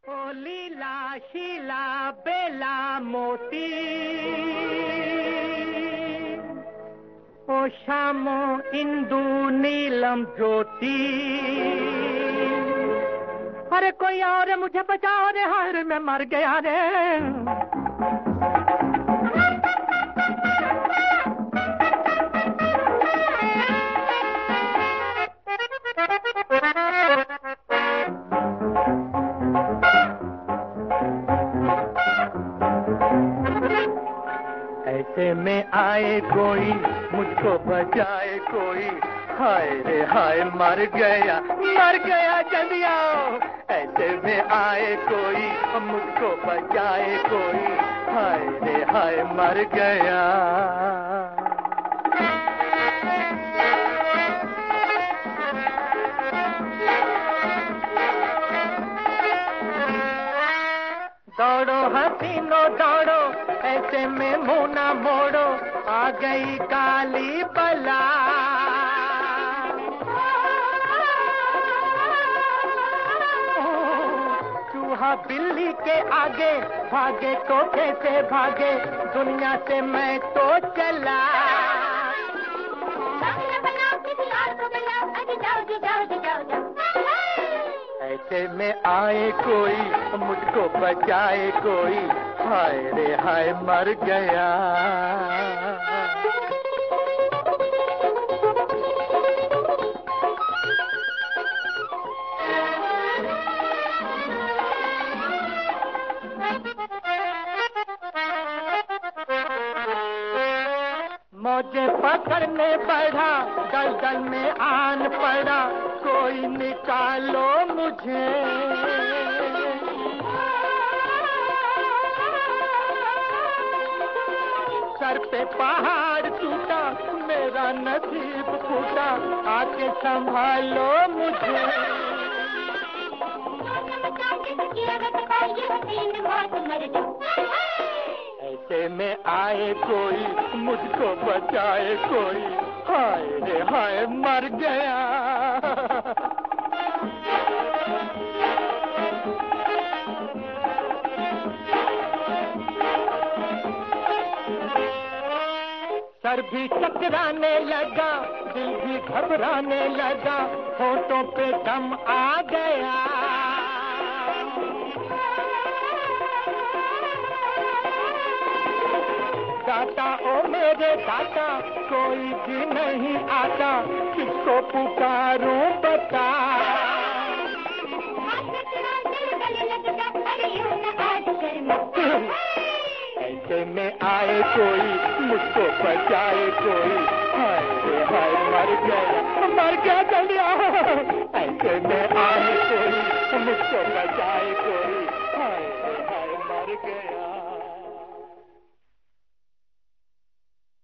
ओ लीला शीला बेला मोती, ओ शामो इंदु नीलम ज्योति। अरे कोई और मुझे बचाओ रे, हाय मैं मर गया रे। ऐसे में आए कोई मुझको बचाए कोई, हाय रे हाय मर गया जल्दी आओ। ऐसे में आए कोई मुझको बचाए कोई, हाय रे हाय मर गया। दौड़ो हसीनो दौड़ो, ऐसे में मुंह ना मोड़ो, आ गई काली बला। चूहा बिल्ली के आगे भागे तो कैसे भागे, दुनिया से मैं तो चला। ऐसे में आए कोई मुझको बचाए कोई, हाय रे हाय मर गया। मौजे पकड़ने बढ़ा, दलदल में आन पड़ा, कोई निकालो मुझे। सर पे पहाड़ टूटा, मेरा नसीब फूटा, आके संभालो मुझे। ऐसे में आए कोई मुझको बचाए कोई, हाय रे हाय मर गया। सर भी चकराने लगा, दिल भी घबराने लगा, होठों पे दम आ गया। दाता ओ मेरे दाता, कोई भी नहीं आता, किसको पुकारूं बता। ऐसे में आए कोई मुझको बचाए कोई, हाय रे हाय मर गया जल्दी आओ। ऐसे में आए कोई मुझको बचाए कोई।